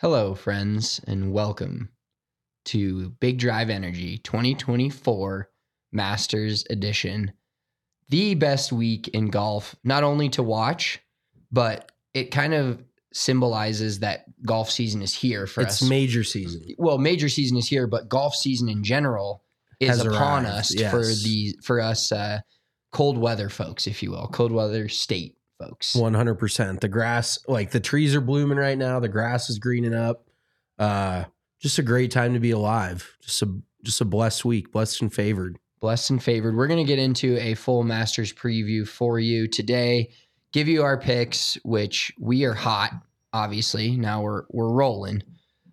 Hello, friends, and welcome to Big Drive Energy 2024 Masters Edition. The best week in golf, not only to watch, but it kind of symbolizes that golf season is here for us. It's major season. Well, major season is here, but golf season in general is Has upon arrived, us yes. for us cold weather folks, if you will, cold weather state folks. 100%. The grass, like the trees are blooming right now. The grass is greening up. Just a great time to be alive. Just a blessed week, blessed and favored. Blessed and favored. We're going to get into a full Masters preview for you today. Give you our picks, which we are hot. Obviously, now we're rolling.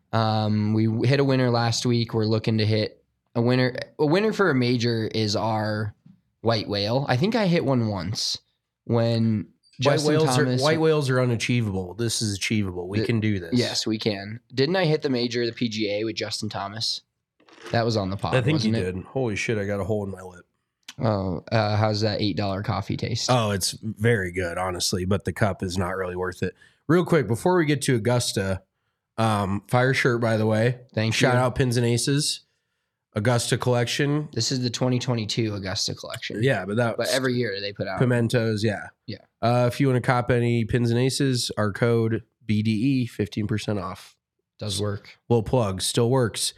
We hit a winner last week. We're looking to hit a winner. A winner for a major is our white whale. I think I hit one once when White whales are unachievable. This is achievable. We can do this. Yes, we can. Didn't I hit the major, the PGA, with Justin Thomas? That was on the pod. I think you wasn't it? did. Holy shit! I got a hole in my lip. Oh, how's that $8 coffee taste? Oh, it's very good, honestly, but the cup is not really worth it. Real quick, before we get to Augusta, fire shirt, by the way. Thank Shout you. out Pins and Aces, Augusta collection. This is the 2022 Augusta collection. Yeah, but every year they put out. Pimentos, yeah. Yeah. If you want to cop any Pins and Aces, our code BDE, 15% off. Does work. Little plug, still works.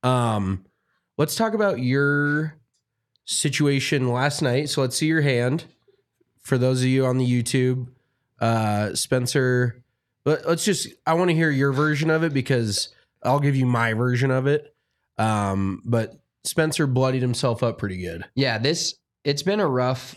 Let's talk about your situation last night. So let's see your hand. For those of you on the YouTube, Spencer, I want to hear your version of it because I'll give you my version of it. But Spencer bloodied himself up pretty good. Yeah, it's been a rough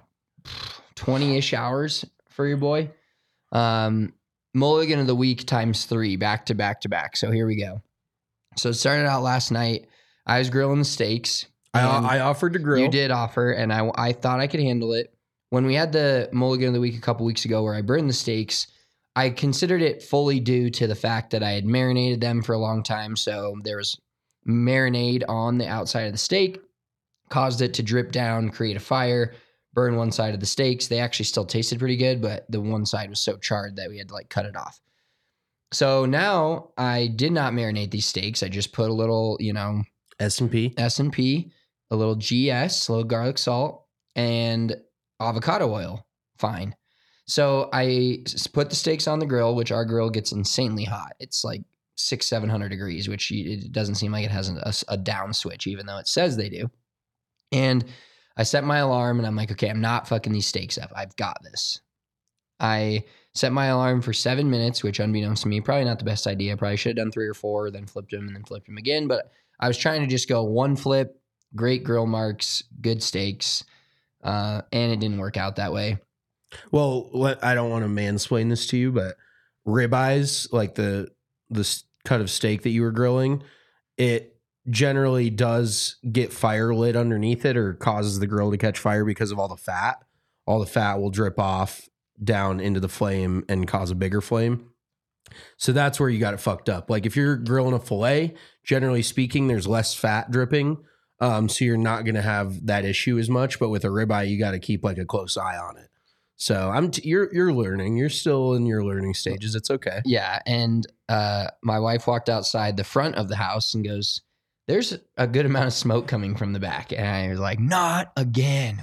20-ish hours for your boy. Mulligan of the week times 3, back to back to back. So here we go. So it started out last night. I was grilling the steaks. I offered to grill. You did offer, and I thought I could handle it. When we had the Mulligan of the week a couple weeks ago where I burned the steaks, I considered it fully due to the fact that I had marinated them for a long time. So there was marinade on the outside of the steak, caused it to drip down, create a fire, burn one side of the steaks. They actually still tasted pretty good, but the one side was so charred that we had to cut it off. So now I did not marinate these steaks. I just put a little, S&P, a little GS, a little garlic salt, and avocado oil. Fine. So I put the steaks on the grill, which our grill gets insanely hot. It's like 600-700 degrees, which it doesn't seem like it has a down switch, even though it says they do. And I set my alarm and I'm like, okay, I'm not fucking these steaks up. I've got this. I set my alarm for 7 minutes, which unbeknownst to me, probably not the best idea. Probably should have done 3 or 4, then flipped them and then flipped them again. But I was trying to just go one flip, great grill marks, good steaks. And it didn't work out that way. Well, I don't want to mansplain this to you, but ribeyes, like the cut of steak that you were grilling, it generally does get fire lit underneath it or causes the grill to catch fire because of all the fat. All the fat will drip off down into the flame and cause a bigger flame. So that's where you got it fucked up. Like if you're grilling a filet, generally speaking, there's less fat dripping. So you're not going to have that issue as much. But with a ribeye, you got to keep a close eye on it. So you're learning. You're still in your learning stages. It's okay. Yeah. And my wife walked outside the front of the house and goes, "There's a good amount of smoke coming from the back." And I was like, not again.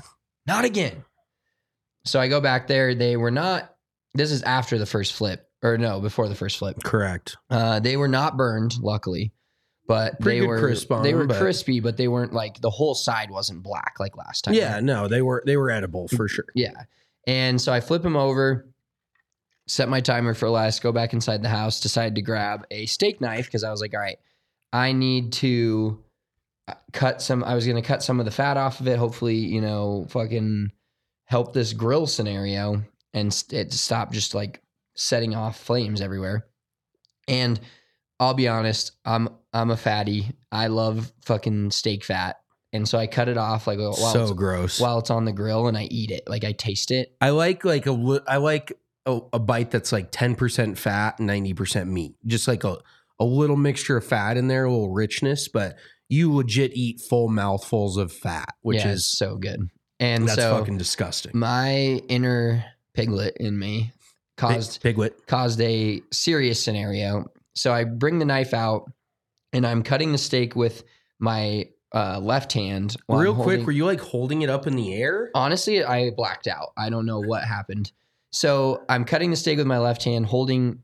So I go back there. They were not, this is after the first flip, or no, before the first flip. Correct. They were not burned, luckily, but Pretty they good were crisp on they them, were but crispy, but they weren't the whole side wasn't black like last time. Yeah, no, they were edible for sure. Yeah. And so I flip them over, set my timer for less, go back inside the house, decided to grab a steak knife because I was like, all right, I need to I was going to cut some of the fat off of it. Hopefully, fucking help this grill scenario and it stop just setting off flames everywhere. And I'll be honest, I'm a fatty. I love fucking steak fat. And so I cut it off gross while it's on the grill and I eat it. I taste it. I like a bite that's 10% fat, 90% meat. Just a little mixture of fat in there, a little richness, but you legit eat full mouthfuls of fat, which is so good. And that's so fucking disgusting. My inner piglet in me caused Piglet a serious scenario. So I bring the knife out and I'm cutting the steak with my left hand. while I'm Real quick, holding- were you like holding it up in the air? Honestly, I blacked out. I don't know what happened. So I'm cutting the steak with my left hand, holding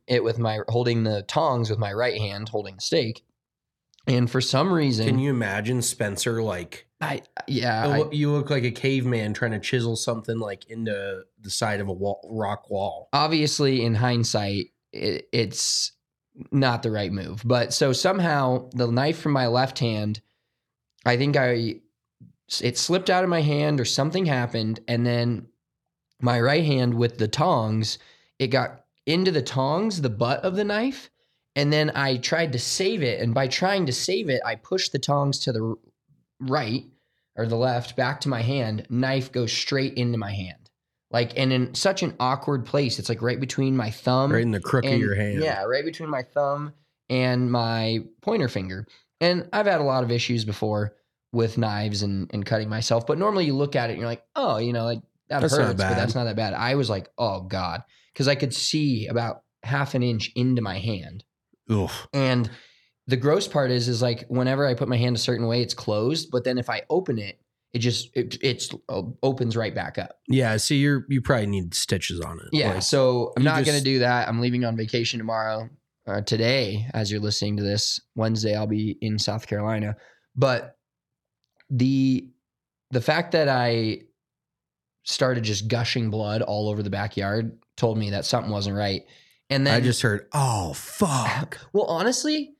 the tongs with my right hand, holding the steak. And for some reason, Can you imagine Spencer like? you You look like a caveman trying to chisel something like into the side of a rock wall. obviously in hindsight, it's not the right move. But so somehow the knife from my left hand, I think it slipped out of my hand or something happened. And then my right hand with the tongs, it got into the tongs, the butt of the knife. And then I tried to save it. And by trying to save it, I pushed the tongs to the right or the left back to my hand. Knife goes straight into my hand. Like, and in such an awkward place. It's like right between my thumb. Right in the crook of your hand. Yeah, right between my thumb and my pointer finger. And I've had a lot of issues before with knives and cutting myself. But normally you look at it and you're like, oh, like that That's not hurts, but bad. that's not that bad. I was like, oh God. Because I could see about half an inch into my hand. Oof. And the gross part is like whenever I put my hand a certain way, it's closed. But then if I open it, it opens right back up. Yeah, see, you probably need stitches on it. Yeah, Like, so I'm you not going to just- do that. I'm leaving on vacation tomorrow. Today, as you're listening to this, Wednesday, I'll be in South Carolina. But the fact that I started just gushing blood all over the backyard told me that something wasn't right. And then I just heard, oh fuck. well, honestly,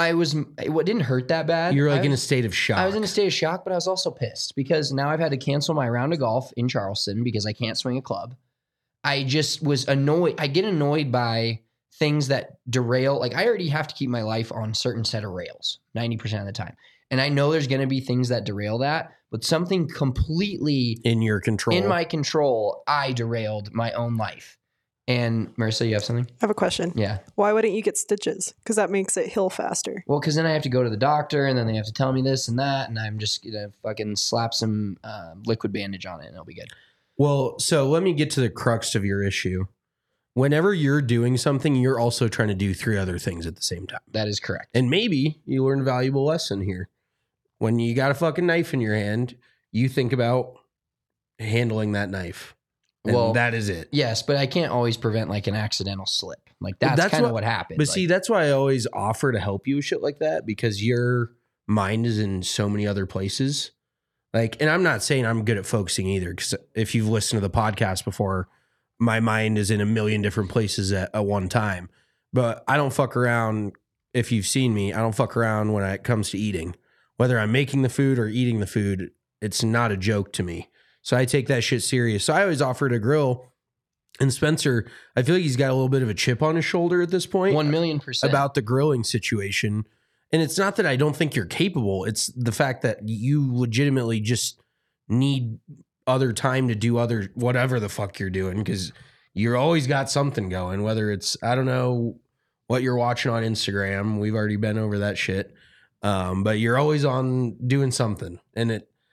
it didn't hurt that bad. You're like I in a was- state of shock. I was in a state of shock, but I was also pissed because now I've had to cancel my round of golf in Charleston because I can't swing a club. I just was annoyed. I get annoyed by things that derail. Like I already have to keep my life on a certain set of rails 90% of the time. And I know there's going to be things that derail that, but something completely in your control. in my control, I derailed my own life. And Marissa, you have something? I have a question. Yeah. Why wouldn't you get stitches? Because that makes it heal faster. Well, because then I have to go to the doctor and then they have to tell me this and that. And I'm just going to fucking slap some liquid bandage on it and it'll be good. Well, so let me get to the crux of your issue. Whenever you're doing something, you're also trying to do 3 other things at the same time. That is correct. And maybe you learn a valuable lesson here. When you got a fucking knife in your hand, you think about handling that knife. And Well, that is it. Yes, but I can't always prevent like an accidental slip. Like that's That's kind of what happened. But Like, see, that's why I always offer to help you with shit like that, because your mind is in so many other places. Like, and I'm not saying I'm good at focusing either, because if you've listened to the podcast before, my mind is in a million different places at one time. But I don't fuck around. If you've seen me, I don't fuck around when it comes to eating. Whether I'm making the food or eating the food, it's not a joke to me. So I take that shit serious. So I always offer to grill. And Spencer, I feel like he's got a little bit of a chip on his shoulder at this point 1,000,000%. about the grilling situation. And it's not that I don't think you're capable. It's the fact that you legitimately just need other time to do other whatever the fuck you're doing, because you're always got something going, whether it's, I don't know what you're watching on Instagram. We've already been over that shit. But you're always on doing something, and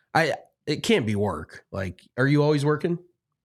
it can't be work. Like, are you always working?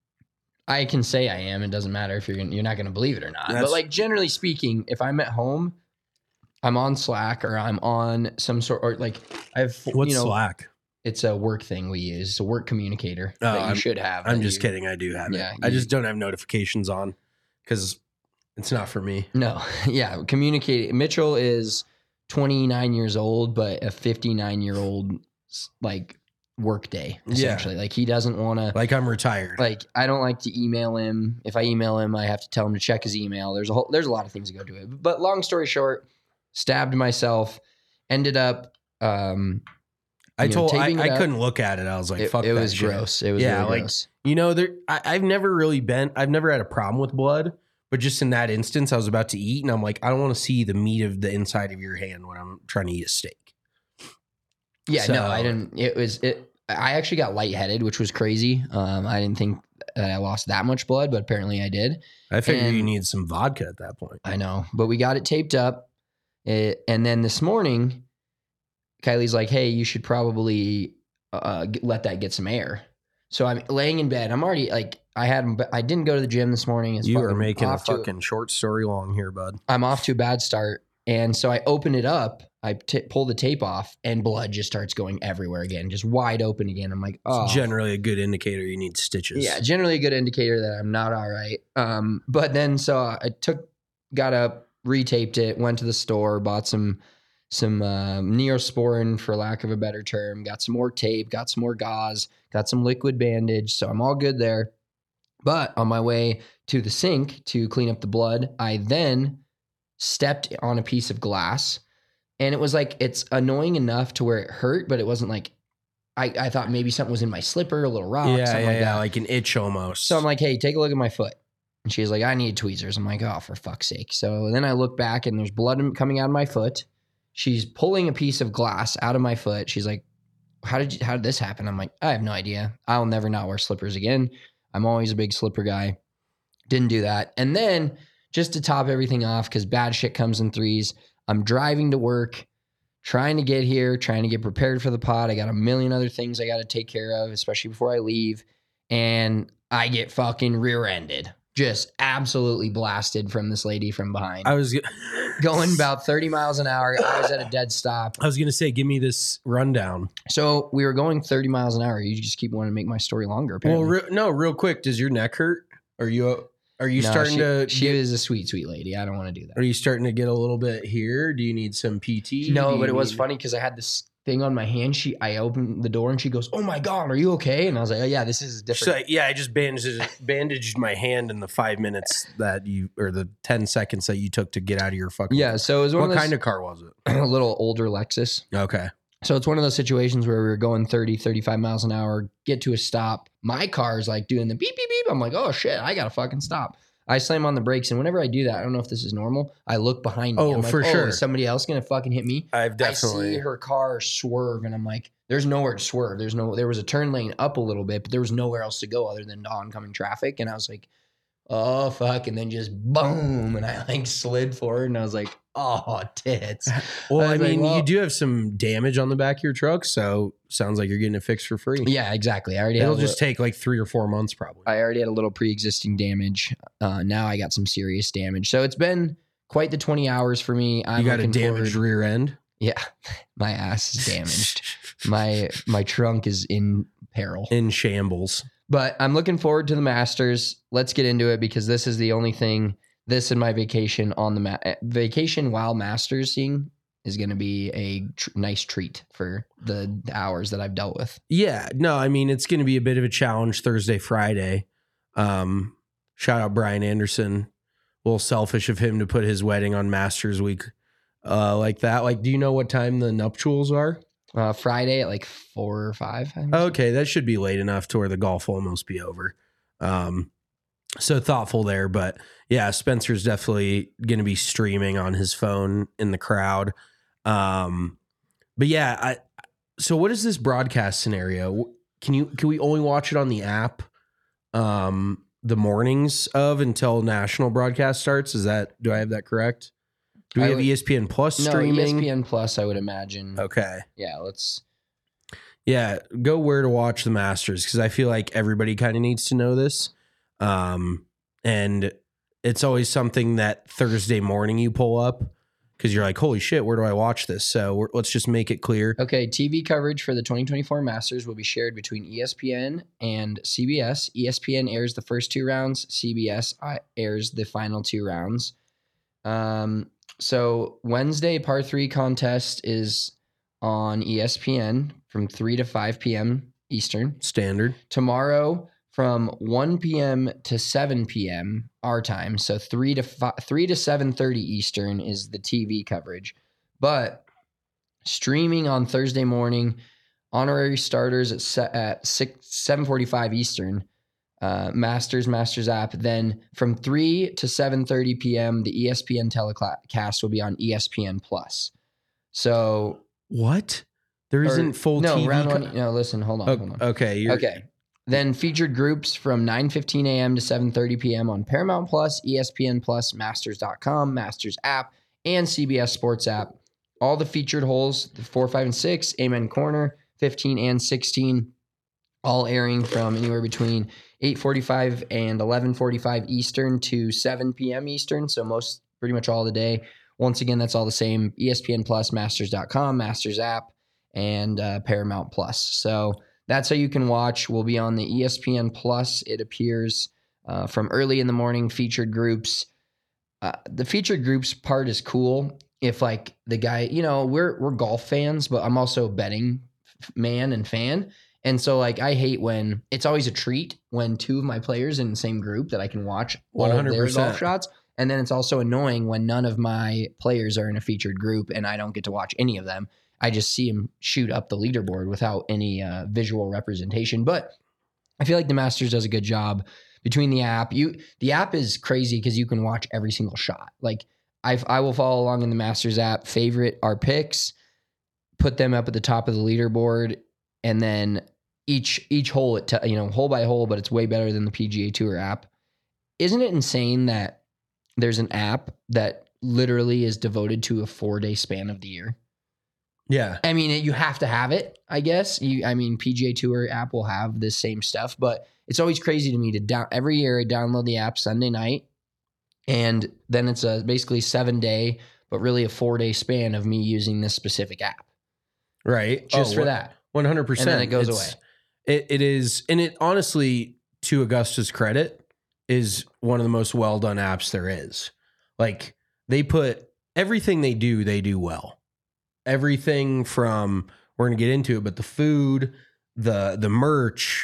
I can say I am. It doesn't matter if you're not going to believe it or not. That's- But like generally speaking, if I'm at home, I'm on Slack or I'm on some sort, or like I have, What's Slack? It's a work thing we use. It's a work communicator Oh, that you should have. I'm that just you- kidding. I do have Yeah, it. I just don't have notifications on because it's not for me. No, yeah, communicate. Mitchell is 29 years old, but a 59-year-old like work day essentially. Like he doesn't want to. Like, I'm retired. Like I don't like to email him. If I email him, I have to tell him to check his email. There's a lot of things that go to it. But long story short, stabbed myself. Ended up. I taping it up. couldn't look at it. I was like, fuck It that was shit. gross. It was Yeah, really like, gross. You know, I've never had a problem with blood, but just in that instance, I was about to eat and I'm like, I don't want to see the meat of the inside of your hand when I'm trying to eat a steak. Yeah, So- no, I didn't. I actually got lightheaded, which was crazy. I didn't think that I lost that much blood, but apparently I did. I figured you And- needed some vodka at that point. I know, but we got it taped up. And then this morning, Kylie's like, hey, you should probably let that get some air. So I'm laying in bed. I'm already like, I didn't go to the gym this morning. It's You are fucking making a off to- fucking short story long here, bud. I'm off to a bad start. And so I open it up, I pull the tape off, and blood just starts going everywhere again, just wide open again. I'm like, oh. It's generally a good indicator you need stitches. Yeah, generally a good indicator that I'm not all right. But then so I got up, retaped it, went to the store, bought some Neosporin, for lack of a better term, got some more tape, got some more gauze, got some liquid bandage. So I'm all good there. But on my way to the sink to clean up the blood, I then stepped on a piece of glass, and it was like, it's annoying enough to where it hurt, but it wasn't like, I thought maybe something was in my slipper, a little rock, something like that. Like an itch almost. So I'm like, hey, take a look at my foot. And she's like, I need tweezers. I'm like, oh, for fuck's sake. So then I look back and there's blood coming out of my foot. She's pulling a piece of glass out of my foot. She's like, how did this happen? I'm like, I have no idea. I'll never not wear slippers again. I'm always a big slipper guy. Didn't do that. And then just to top everything off, because bad shit comes in threes, I'm driving to work, trying to get here, trying to get prepared for the pod. I got a million other things I got to take care of, especially before I leave. And I get fucking rear-ended. Just absolutely blasted from this lady from behind. I was going about 30 miles an hour. I was at a dead stop. I was going to say, give me this rundown. So we were going 30 miles an hour. You just keep wanting to make my story longer, apparently. Well, real quick, does your neck hurt? Are you starting to... She is a sweet, sweet lady. I don't want to do that. Are you starting to get a little bit here? Do you need some PT? No, but it was funny because I had this thing on my hand. I opened the door and she goes, oh my God, are you okay? And I was like, oh yeah, this is different. So, I just bandaged my hand in the 5 minutes or the 10 seconds that you took to get out of your fucking... Yeah, so it was what kind of car was it? A little older Lexus. Okay. So it's one of those situations where we were going 30, 35 miles an hour, get to a stop. My car is like doing the beep, beep, beep. I'm like, oh shit, I got to fucking stop. I slam on the brakes, and whenever I do that, I don't know if this is normal, I look behind me. I'm like, for sure. Is somebody else going to fucking hit me? I see her car swerve, and I'm like, there's nowhere to swerve. There was a turn lane up a little bit, but there was nowhere else to go other than oncoming traffic. And I was like, oh, fuck. And then just boom. And I like slid forward, and I was like, oh, tits. Well, I mean, you do have some damage on the back of your truck, so sounds like you're getting it fixed for free. Yeah, exactly. It'll just take like 3 or 4 months probably. I already had a little pre-existing damage. Now I got some serious damage. So it's been quite the 20 hours for me. You got a damaged rear end? Yeah. My ass is damaged. my trunk is in peril. In shambles. But I'm looking forward to the Masters. Let's get into it because this is the only thing. This and my vacation on the vacation while Mastersing is going to be a nice treat for the hours that I've dealt with. Yeah, no, I mean, it's going to be a bit of a challenge Thursday, Friday. Shout out Brian Anderson. A little selfish of him to put his wedding on Masters week like that. Like, do you know what time the nuptials are? Friday at like 4 or 5. Okay, that should be late enough to where the golf will almost be over. So thoughtful there, but yeah, Spencer's definitely going to be streaming on his phone in the crowd. But yeah, so what is this broadcast scenario? Can we only watch it on the app the mornings of until national broadcast starts? Do I have that correct? Do we have ESPN Plus streaming? No, ESPN Plus, I would imagine. Okay. Yeah, go where to watch the Masters, because I feel like everybody kind of needs to know this. And it's always something that Thursday morning you pull up because you're like, holy shit, where do I watch this? So let's just make it clear. Okay, TV coverage for the 2024 Masters will be shared between ESPN and CBS. ESPN airs the first 2 rounds. CBS airs the final 2 rounds. So Wednesday, par 3 contest is on ESPN from 3 to 5 p.m. Eastern. Standard. Tomorrow from 1 p.m. to 7 p.m. our time. So 3 to 7:30 Eastern is the TV coverage. But streaming on Thursday morning, honorary starters at 7:45 Eastern. Masters app. Then from 3 to 7:30 p.m., the ESPN telecast will be on ESPN Plus. So what? There isn't full TV. Round one. No, listen, hold on. Okay. Okay. Then featured groups from 9:15 a.m. to 7:30 p.m. on Paramount Plus, ESPN Plus, Masters.com, Masters app, and CBS Sports app. All the featured holes, the 4, 5, and 6, Amen Corner, 15 and 16, all airing from anywhere between 8:45 and 11:45 Eastern to 7 p.m. Eastern. So pretty much all the day. Once again, that's all the same. ESPN Plus, Masters.com, Masters app, and Paramount Plus. So that's how you can watch. We'll be on the ESPN Plus. It appears from early in the morning, featured groups. The featured groups part is cool. If like the guy, we're golf fans, but I'm also a betting man and fan. And so like I hate when it's always a treat when two of my players in the same group that I can watch all of their 100%. golf shots. And then it's also annoying when none of my players are in a featured group and I don't get to watch any of them. I just see them shoot up the leaderboard without any visual representation. But I feel like the Masters does a good job between the app. The app is crazy because you can watch every single shot. Like I will follow along in the Masters app, favorite our picks, put them up at the top of the leaderboard, and then each hole, hole by hole, but it's way better than the PGA Tour app. Isn't it insane that there's an app that literally is devoted to a 4-day span of the year? Yeah. I mean, you have to have it, I guess. PGA Tour app will have this same stuff, but it's always crazy to me every year I download the app Sunday night, and then it's a basically 7-day, but really a 4-day span of me using this specific app. Right. Just for that. 100%. And then it goes away. It is, and it honestly, to Augusta's credit, is one of the most well done apps there is. Like they put everything they do well. Everything from, we're gonna get into it, but the food, the merch.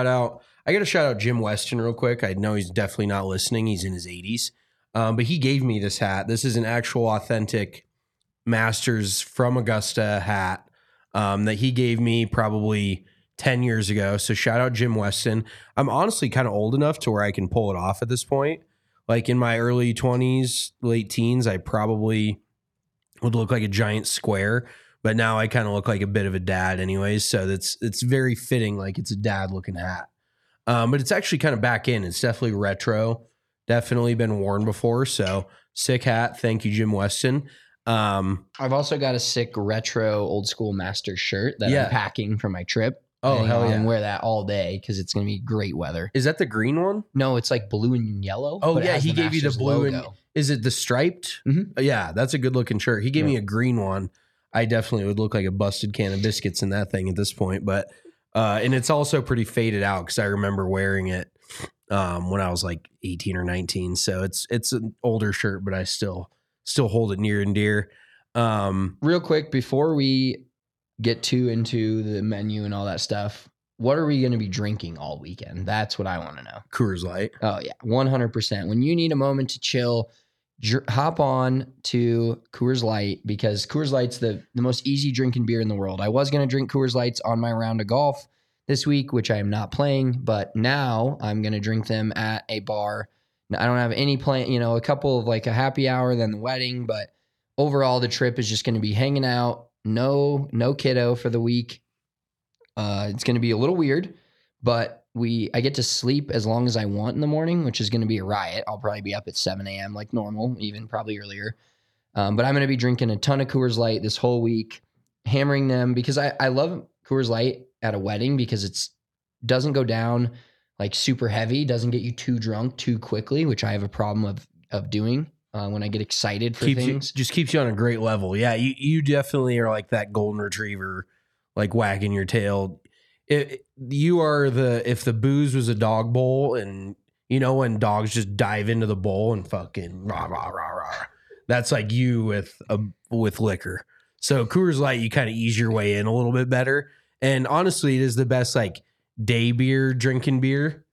I gotta shout out Jim Weston real quick. I know he's definitely not listening. He's in his 80s, but he gave me this hat. This is an actual authentic Masters from Augusta hat that he gave me probably 10 years ago. So shout out Jim Weston. I'm honestly kind of old enough to where I can pull it off at this point. Like in my early 20s, late teens, I probably would look like a giant square, but now I kind of look like a bit of a dad anyways. So it's very fitting. Like it's a dad looking hat. But it's actually kind of back in. It's definitely retro, definitely been worn before. So sick hat. Thank you, Jim Weston. I've also got a sick retro old school Masters shirt that I'm packing for my trip. Oh, hell yeah. And wear that all day because it's going to be great weather. Is that the green one? No, it's like blue and yellow. Oh, but it yeah. has He the gave you the Masters blue logo. and is it the striped? Mhm. Yeah, that's a good looking shirt. He gave me a green one. I definitely would look like a busted can of biscuits in that thing at this point. But, and it's also pretty faded out because I remember wearing it when I was like 18 or 19. So it's an older shirt, but I still hold it near and dear. Real quick, before we get too into the menu and all that stuff, what are we going to be drinking all weekend? That's what I want to know. Coors Light. Oh, yeah, 100%. When you need a moment to chill, hop on to Coors Light because Coors Light's the most easy drinking beer in the world. I was going to drink Coors Lights on my round of golf this week, which I am not playing, but now I'm going to drink them at a bar. I don't have any plan, a couple of like a happy hour, then the wedding, but overall the trip is just going to be hanging out. No kiddo for the week. It's going to be a little weird, but I get to sleep as long as I want in the morning, which is going to be a riot. I'll probably be up at 7 a.m. like normal, even probably earlier. But I'm going to be drinking a ton of Coors Light this whole week, hammering them because I love Coors Light at a wedding because it doesn't go down like super heavy, doesn't get you too drunk too quickly, which I have a problem of doing when I get excited for things. Just keeps you on a great level. Yeah, you definitely are like that golden retriever, like wagging your tail. You are if the booze was a dog bowl and when dogs just dive into the bowl and fucking rah, rah, rah, rah. That's like you with liquor. So Coors Light, you kind of ease your way in a little bit better. And honestly, it is the best like day beer drinking beer,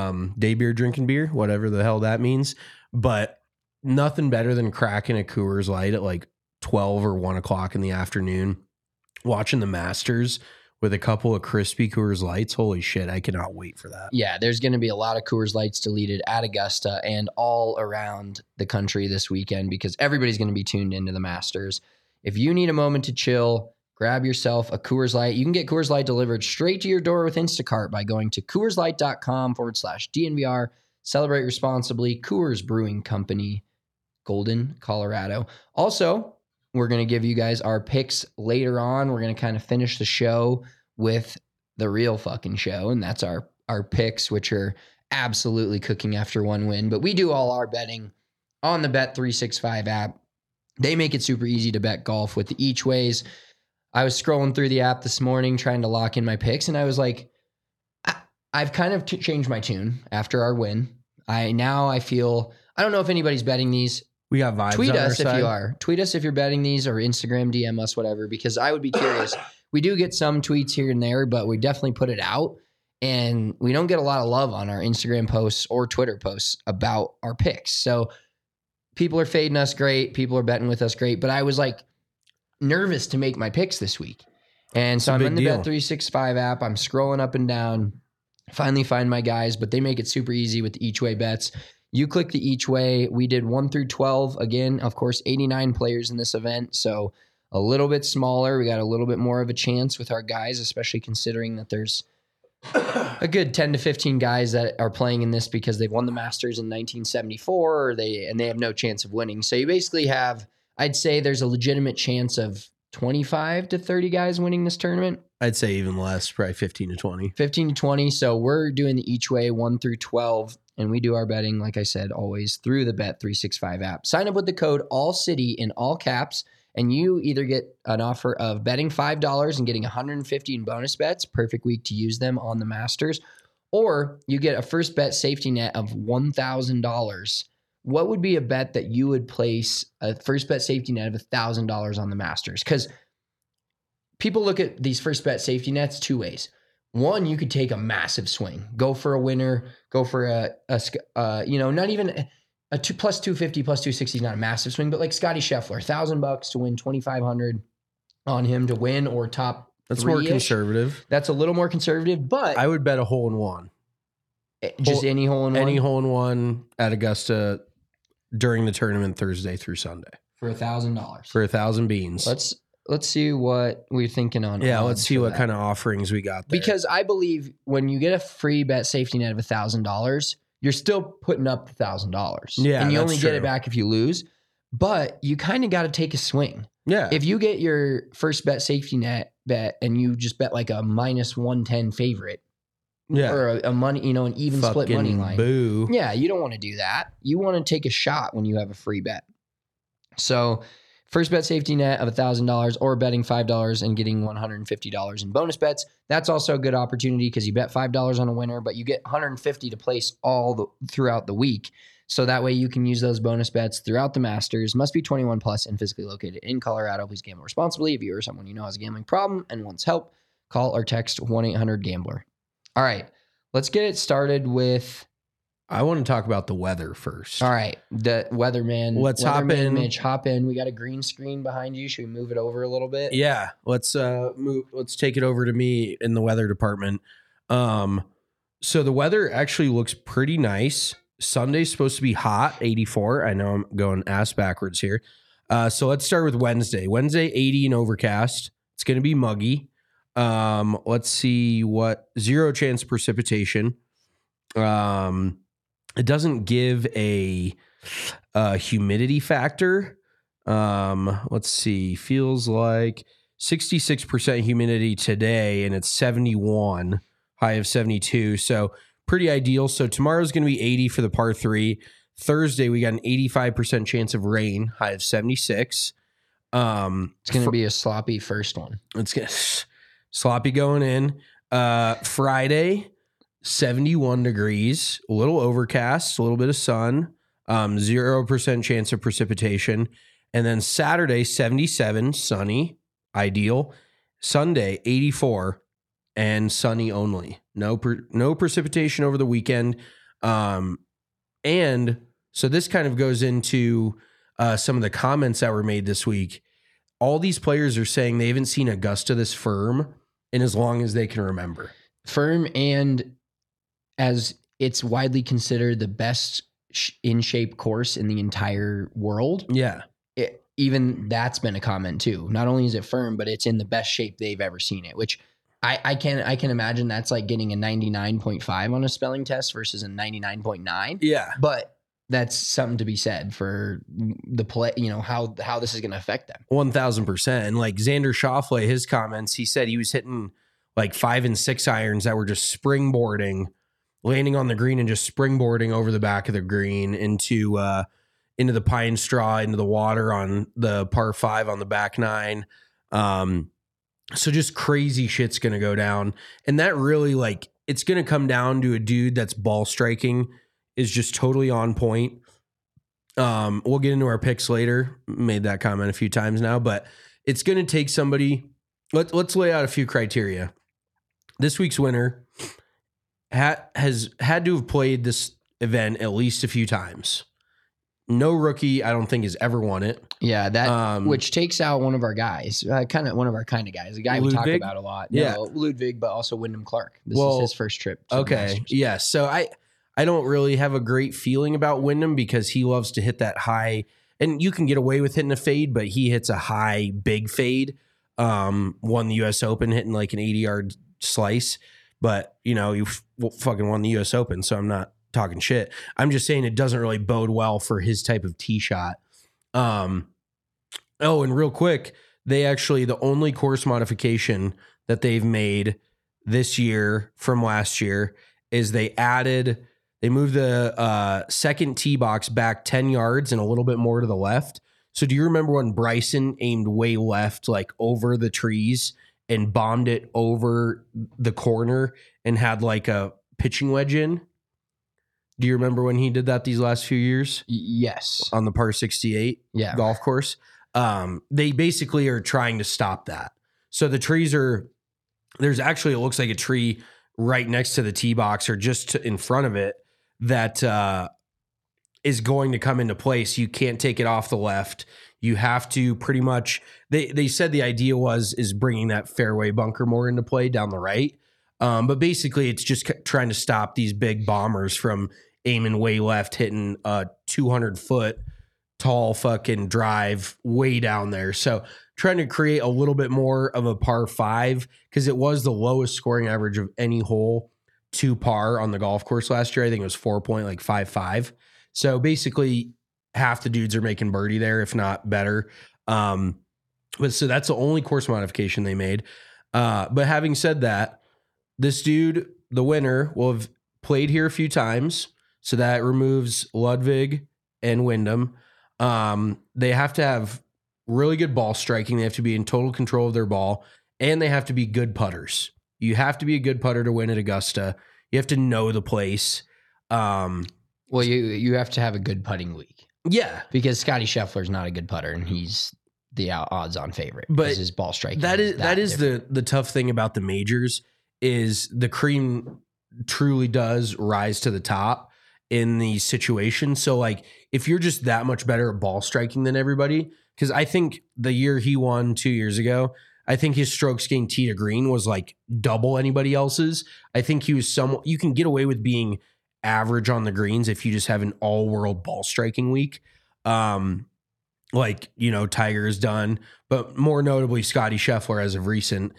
whatever the hell that means. But nothing better than cracking a Coors Light at like 12 or 1 o'clock in the afternoon, watching the Masters with a couple of crispy Coors Lights. Holy shit, I cannot wait for that. Yeah, there's going to be a lot of Coors Lights deleted at Augusta and all around the country this weekend because everybody's going to be tuned into the Masters. If you need a moment to chill, grab yourself a Coors Light. You can get Coors Light delivered straight to your door with Instacart by going to CoorsLight.com/DNVR. Celebrate responsibly. Coors Brewing Company, Golden, Colorado. Also, we're going to give you guys our picks later on. We're going to kind of finish the show with the real fucking show, and that's our picks, which are absolutely cooking after one win. But we do all our betting on the Bet365 app. They make it super easy to bet golf with the each ways. I was scrolling through the app this morning trying to lock in my picks, and I was like, I've kind of changed my tune after our win. I feel, I don't know if anybody's betting these. We got vibes. Tweet on us our if side. you are. Tweet us if you're betting these, or Instagram DM us, whatever, because I would be curious. We do get some tweets here and there, but we definitely put it out. And we don't get a lot of love on our Instagram posts or Twitter posts about our picks. So people are fading us, great. People are betting with us, great. But I was like nervous to make my picks this week. And so I'm in the Bet365 app. I'm scrolling up and down, finally find my guys, but they make it super easy with the each way bets. You click the each way. We did 1 through 12. Again, of course, 89 players in this event. So a little bit smaller. We got a little bit more of a chance with our guys, especially considering that there's a good 10 to 15 guys that are playing in this because they've won the Masters in 1974 or they have no chance of winning. So you basically have, I'd say there's a legitimate chance of 25 to 30 guys winning this tournament. I'd say even less, probably 15 to 20. 15 to 20. So we're doing the each way 1 through 12. And we do our betting, like I said, always through the Bet365 app. Sign up with the code ALLCITY in all caps, and you either get an offer of betting $5 and getting $150 in bonus bets, perfect week to use them on the Masters, or you get a first bet safety net of $1,000. What would be a bet that you would place a first bet safety net of $1,000 on the Masters? Because people look at these first bet safety nets two ways. One, you could take a massive swing, go for a winner, go for not even a plus 250, plus 260 is not a massive swing, but like Scotty Scheffler, $1,000 to win 2,500 on him to win or top. That's more conservative. That's a little more conservative, but I would bet a hole in one. Just any hole in one? Any hole in one at Augusta during the tournament Thursday through Sunday. For $1,000. For 1,000 beans. Let's see what we're thinking on. Yeah, let's see what kind of offerings we got there. Because I believe when you get a free bet safety net of $1,000, you're still putting up $1,000. Yeah, and you that's only true. get it back if you lose. But you kind of got to take a swing. Yeah. If you get your first bet safety net bet and you just bet like a minus 110 favorite, yeah. or a money, an even split money line. Boo. Yeah, you don't want to do that. You want to take a shot when you have a free bet. So first bet safety net of $1,000 or betting $5 and getting $150 in bonus bets. That's also a good opportunity because you bet $5 on a winner, but you get $150 to place throughout the week. So that way you can use those bonus bets throughout the Masters. Must be 21 plus and physically located in Colorado. Please gamble responsibly. If you or someone you know has a gambling problem and wants help, call or text 1-800-GAMBLER. All right, let's get it started with... I want to talk about the weather first. All right, the weatherman. Hop in. Mitch, hop in. We got a green screen behind you. Should we move it over a little bit? Yeah, let's move. Let's take it over to me in the weather department. So the weather actually looks pretty nice. Sunday's supposed to be hot, 84. I know I'm going ass backwards here. So let's start with Wednesday. Wednesday, 80 and overcast. It's going to be muggy. Let's see what 0 chance precipitation. It doesn't give a humidity factor. Let's see. Feels like 66% humidity today, and it's 71, high of 72. So pretty ideal. So tomorrow's going to be 80 for the par 3. Thursday, we got an 85% chance of rain, high of 76. It's going to be a sloppy first one. It's sloppy going in. Friday, 71 degrees, a little overcast, a little bit of sun, 0% chance of precipitation. And then Saturday, 77, sunny, ideal. Sunday, 84, and sunny only. No precipitation over the weekend. And so this kind of goes into some of the comments that were made this week. All these players are saying they haven't seen Augusta this firm in as long as they can remember. Firm, and as it's widely considered the best in shape course in the entire world. Yeah. Even that's been a comment too. Not only is it firm, but it's in the best shape they've ever seen it, which I can imagine that's like getting a 99.5 on a spelling test versus a 99.9. Yeah. But that's something to be said for the play, how this is going to affect them. 1,000%. And like Xander Schauffele, his comments, he said he was hitting like 5 and 6 irons that were just springboarding, landing on the green and just springboarding over the back of the green into into the pine straw, into the water on the par 5 on the back 9. So just crazy shit's going to go down. And that really, like, it's going to come down to a dude that's ball striking is just totally on point. We'll get into our picks later. Made that comment a few times now, but it's going to take somebody. Let's lay out a few criteria. This week's winner has had to have played this event at least a few times. No rookie, I don't think, has ever won it. Yeah, that which takes out one of our guys, kind of guys, a guy we talk about a lot. Yeah, Ludwig, but also Wyndham Clark. This is his first trip. Okay, yeah. So I don't really have a great feeling about Wyndham because he loves to hit that high, and you can get away with hitting a fade, but he hits a high, big fade. Won the U.S. Open hitting like an 80-yard slice, but you fucking won the U.S. Open, so I'm not talking shit. I'm just saying it doesn't really bode well for his type of tee shot. And real quick, the only course modification that they've made this year from last year is they moved the second tee box back 10 yards and a little bit more to the left. So do you remember when Bryson aimed way left, like over the trees and bombed it over the corner and had like a pitching wedge in? Do you remember when he did that these last few years? Yes. On the par 68 golf course. They basically are trying to stop that. So the trees there's actually, it looks like a tree right next to the tee box or just in front of it that is going to come into place. You can't take it off the left. You have to pretty much, they said the idea is bringing that fairway bunker more into play down the right. But basically it's just trying to stop these big bombers from aiming way left, hitting a 200-foot tall fucking drive way down there. So trying to create a little bit more of a par 5 because it was the lowest scoring average of any hole to par on the golf course last year. I think it was 4.55. So basically half the dudes are making birdie there, if not better. But so that's the only course modification they made. But having said that, this dude, the winner, will have played here a few times. So that removes Ludwig and Wyndham. They have to have really good ball striking. They have to be in total control of their ball, and they have to be good putters. You have to be a good putter to win at Augusta. You have to know the place. Well, you have to have a good putting week. Yeah. Because Scotty Scheffler's not a good putter, and he's the odds-on favorite. But his ball striking that is the tough thing about the majors is the cream truly does rise to the top in these situations. So like if you're just that much better at ball striking than everybody, because I think the year he won 2 years ago, I think his strokes gained tee to green was like double anybody else's. I think he was you can get away with being average on the greens if you just have an all world ball striking week. Like, Tiger has done, but more notably Scotty Scheffler as of recent.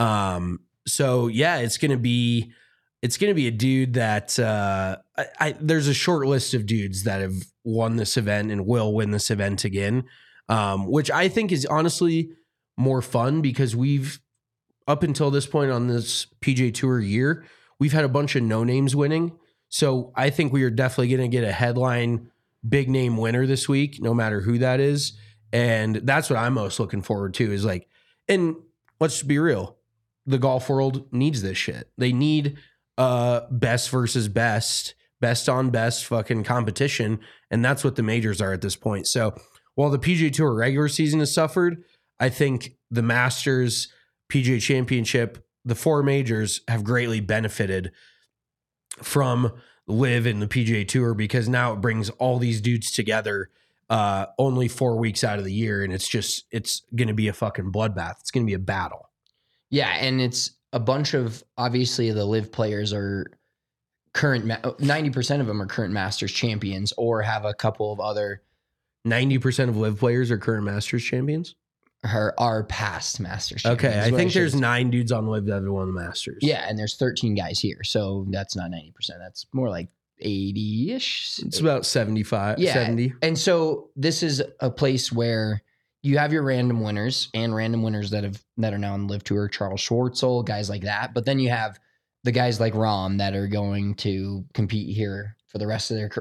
So yeah, it's going to be a dude that there's a short list of dudes that have won this event and will win this event again, which I think is honestly more fun because we've, up until this point on this PGA Tour year, we've had a bunch of no names winning. So I think we are definitely going to get a headline big name winner this week, no matter who that is. And that's what I'm most looking forward to is like, and let's just be real. The golf world needs this shit. They need best versus best on best fucking competition. And that's what the majors are at this point. So while the PGA Tour regular season has suffered, I think the Masters, PGA Championship, the 4 majors have greatly benefited from LIV and the PGA Tour because now it brings all these dudes together only 4 weeks out of the year. And it's going to be a fucking bloodbath. It's going to be a battle. Yeah, and it's a bunch of, obviously, the LIV players are current, 90% of them are current Masters champions or have a couple of other. 90% of LIV players are current Masters champions? Are past Masters champions. Okay, I think there's 9 dudes on LIV that have won the Masters. Yeah, and there's 13 guys here, so that's not 90%. That's more like 80-ish. It's about 75, yeah. 70. And so this is a place where you have your random winners and random winners that are now on the LIV Tour, Charles Schwartzel, guys like that. But then you have the guys like Rahm that are going to compete here for the rest of their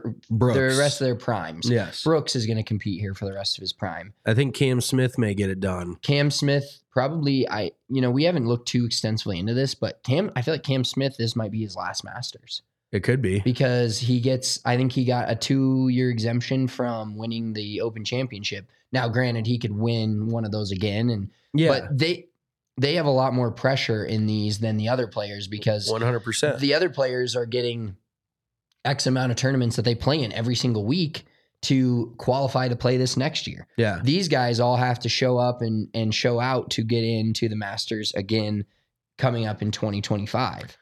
primes. Yes. Brooks is going to compete here for the rest of his prime. I think Cam Smith may get it done. Cam Smith probably, we haven't looked too extensively into this, but I feel like Cam Smith, this might be his last Masters. It could be. Because I think he got a 2-year exemption from winning the Open Championship. Now, granted, he could win one of those again, but they have a lot more pressure in these than the other players because 100%. The other players are getting X amount of tournaments that they play in every single week to qualify to play this next year. Yeah. These guys all have to show up and show out to get into the Masters again coming up in 2025.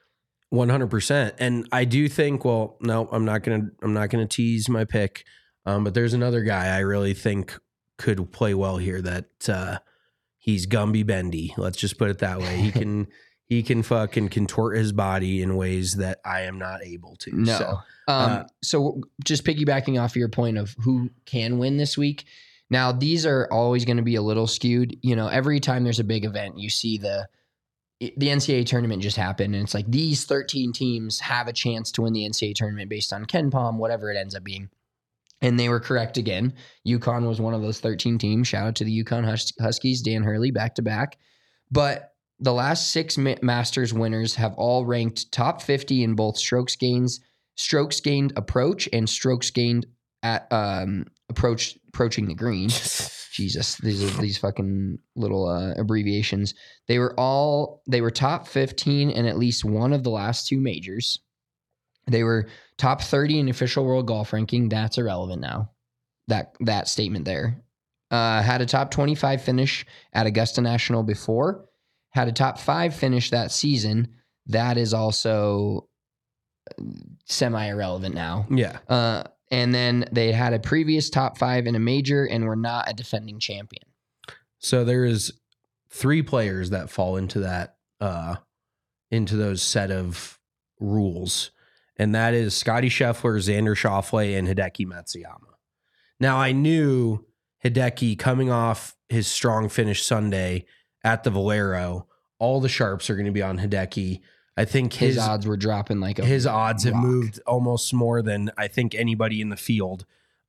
100%. And I do think, well, no, I'm not gonna tease my pick. But there's another guy I really think could play well here that he's Gumby Bendy. Let's just put it that way. He can fucking contort his body in ways that I am not able to. No. So just piggybacking off your point of who can win this week. Now, these are always going to be a little skewed. Every time there's a big event, you see the NCAA tournament just happened, and it's like these 13 teams have a chance to win the NCAA tournament based on KenPom, whatever it ends up being. And they were correct again. UConn was one of those 13 teams. Shout out to the UConn Huskies, Dan Hurley, back to back. But the last 6 Masters winners have all ranked top 50 in both strokes gained approach and strokes gained at approaching the green. Jesus, these fucking little abbreviations. They were top 15 in at least one of the last 2 majors. They were top 30 in official world golf ranking. That's irrelevant now. That statement there. Had a top 25 finish at Augusta National before. Had a top 5 finish that season. That is also semi-irrelevant now. Yeah. And then they had a previous top 5 in a major and were not a defending champion. So there is 3 players that fall into that, into those set of rules. And that is Scotty Scheffler, Xander Schauffele, and Hideki Matsuyama. Now, I knew Hideki coming off his strong finish Sunday at the Valero, all the sharps are going to be on Hideki. I think his odds were dropping his odds have moved almost more than I think anybody in the field.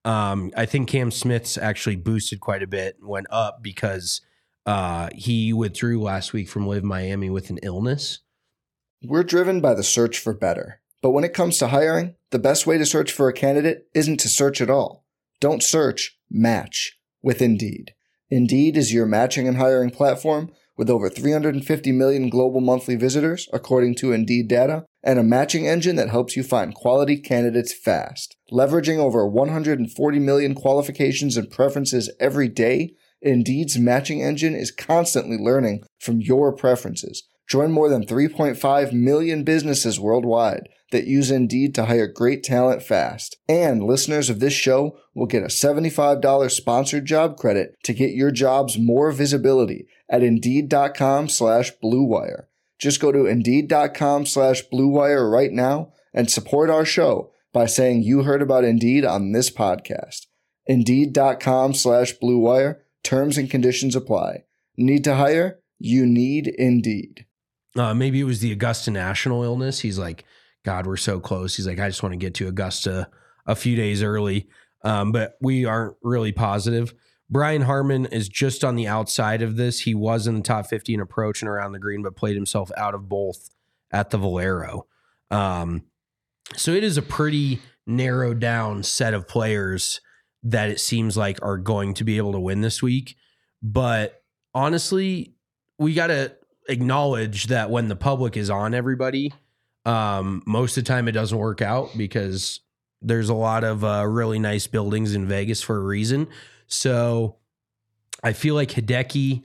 I think Cam Smith's actually boosted quite a bit and went up because he withdrew last week from Live Miami with an illness. We're driven by the search for better. But when it comes to hiring, the best way to search for a candidate isn't to search at all. Don't search, match with Indeed. Indeed is your matching and hiring platform with over 350 million global monthly visitors, according to Indeed data, and a matching engine that helps you find quality candidates fast. Leveraging over 140 million qualifications and preferences every day, Indeed's matching engine is constantly learning from your preferences. Join more than 3.5 million businesses worldwide that use Indeed to hire great talent fast. And listeners of this show will get a $75 sponsored job credit to get your jobs more visibility at Indeed.com/Blue Wire. Just go to Indeed.com/Blue Wire right now and support our show by saying you heard about Indeed on this podcast. Indeed.com/Blue Wire. Terms and conditions apply. Need to hire? You need Indeed. Maybe it was the Augusta National illness. He's like, God, we're so close. He's like, I just want to get to Augusta a few days early. But we aren't really positive. Brian Harman is just on the outside of this. He was in the top 50 in approach and around the green, but played himself out of both at the Valero. So it is a pretty narrowed down set of players that it seems like are going to be able to win this week. But honestly, we got to acknowledge that when the public is on everybody, most of the time it doesn't work out because there's a lot of really nice buildings in Vegas for a reason. So I feel like Hideki,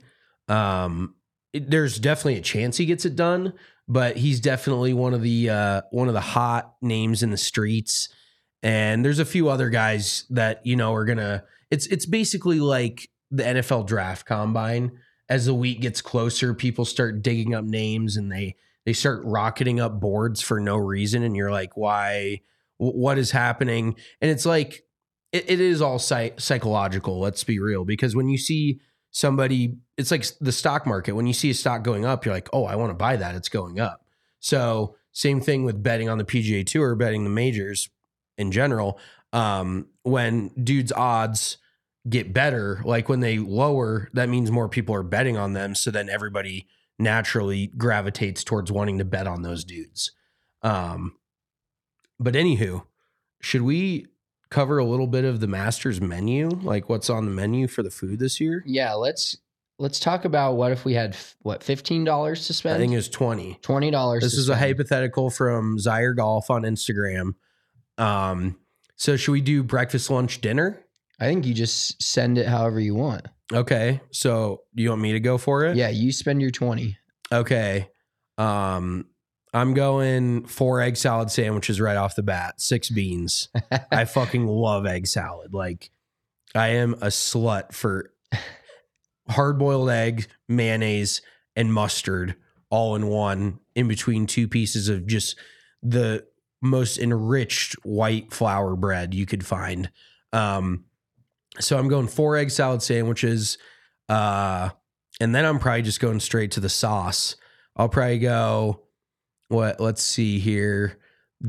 there's definitely a chance he gets it done, but he's definitely one of the hot names in the streets. And there's a few other guys that, are gonna. It's basically like the NFL draft combine. As the week gets closer, people start digging up names and they start rocketing up boards for no reason. And you're like, why? What is happening? And it's like, it is all psychological. Let's be real. Because when you see somebody, it's like the stock market. When you see a stock going up, you're like, oh, I want to buy that. It's going up. So same thing with betting on the PGA Tour, betting the majors. in general, when dudes' odds get better, like when they lower, that means more people are betting on them. So then everybody naturally gravitates towards wanting to bet on those dudes. But anywho, should we cover a little bit of the Masters menu? Like what's on the menu for the food this year? Yeah, let's talk about what if we had $15 to spend? I think it was 20. $20. This is a hypothetical from Zaire Golf on Instagram. So should we do breakfast, lunch, dinner? I think you just send it however you want. Okay. So do you want me to go for it? Yeah, you spend your 20. Okay. I'm going 4 egg salad sandwiches right off the bat, 6 beans. I fucking love egg salad. Like I am a slut for hard-boiled egg, mayonnaise, and mustard all in one, in between 2 pieces of just the most enriched white flour bread you could find. So I'm going 4 egg salad sandwiches. And then I'm probably just going straight to the sauce. I'll probably go, let's see here.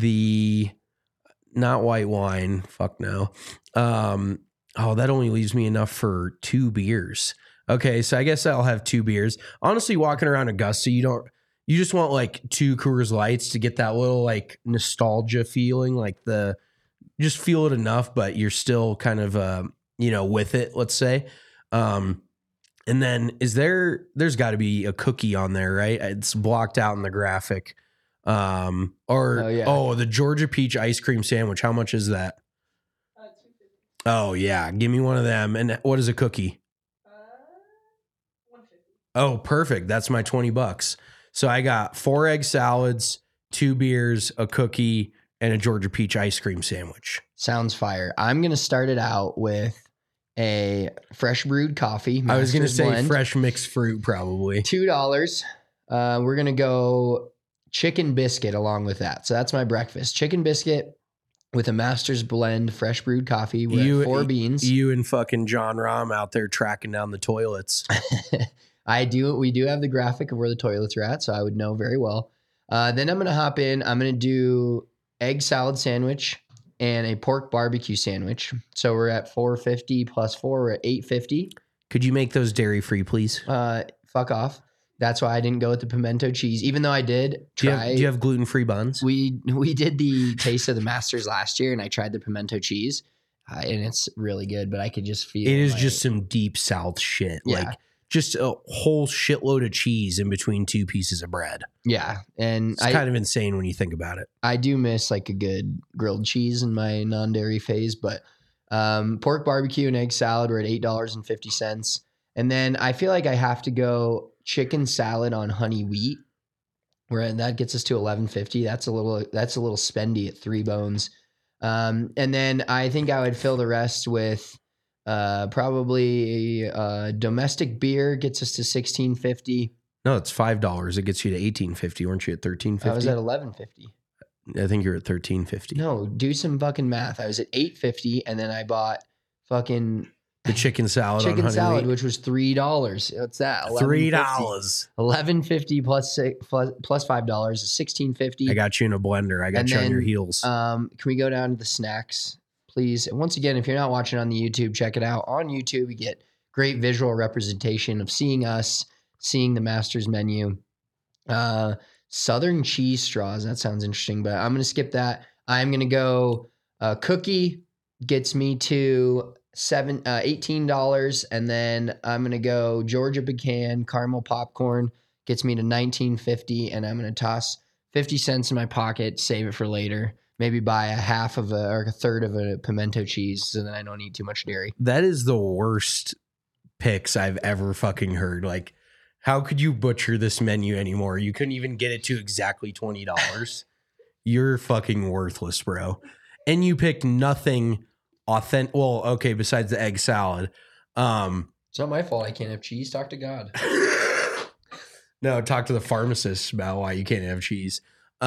Not white wine. Fuck no. That only leaves me enough for 2 beers. Okay. So I guess I'll have 2 beers. Honestly, walking around Augusta, you just want like 2 Coors Lights to get that little like nostalgia feeling, like just feel it enough, but you're still kind of, with it, let's say. And then there's got to be a cookie on there, right? It's blocked out in the graphic. The Georgia peach ice cream sandwich. How much is that? Oh yeah. Give me one of them. And what is a cookie? $150. Oh, perfect. That's my $20. So I got 4 egg salads, 2 beers, a cookie, and a Georgia peach ice cream sandwich. Sounds fire. I'm going to start it out with a fresh brewed coffee. I was going to say blend. Fresh mixed fruit, probably. $2. We're going to go chicken biscuit along with that. So that's my breakfast. Chicken biscuit with a Master's blend, fresh brewed coffee. We're at 4 beans. You and fucking John Rahm out there tracking down the toilets. We do have the graphic of where the toilets are at, so I would know very well. Then I'm going to hop in. I'm going to do egg salad sandwich and a pork barbecue sandwich. So we're at $4.50 plus 4. We're at $8.50. Could you make those dairy free, please? Fuck off. That's why I didn't go with the pimento cheese, even though I did try. Do you have gluten free buns? We did the Taste of the Masters last year, and I tried the pimento cheese, and it's really good. But I could just feel it is just some deep South shit. Yeah. Like just a whole shitload of cheese in between 2 pieces of bread. Yeah, and it's kind of insane when you think about it. I do miss like a good grilled cheese in my non-dairy phase, but pork barbecue and egg salad were at $8.50, and then I feel like I have to go chicken salad on honey wheat, where that gets us to $11.50. That's a little spendy at 3 bones, and then I think I would fill the rest with probably domestic beer gets us to $16.50. No, it's $5. It gets you to $18.50. Weren't you at $13.50? I was at $11.50. I think you're at $13.50. No, do some fucking math. I was at $8.50, and then I bought fucking the chicken salad on honey salad, wheat. which was $3. What's that? $3. $11.50 plus $5 is $16.50. I got you in a blender. I got you on your heels. Can we go down to the snacks, please? And once again, if you're not watching on the YouTube, check it out. On YouTube, you get great visual representation of seeing us, seeing the Masters menu. Southern cheese straws. That sounds interesting, but I'm going to skip that. I'm going to go cookie gets me to $18, and then I'm going to go Georgia pecan caramel popcorn gets me to $19.50, and I'm going to toss 50 cents in my pocket, save it for later. Maybe buy a third of a pimento cheese so that I don't eat too much dairy. That is the worst picks I've ever fucking heard. Like, how could you butcher this menu anymore? You couldn't even get it to exactly $20. You're fucking worthless, bro. And you picked nothing authentic. Well, okay, besides the egg salad. It's not my fault I can't have cheese. Talk to God. No, talk to the pharmacist about why you can't have cheese.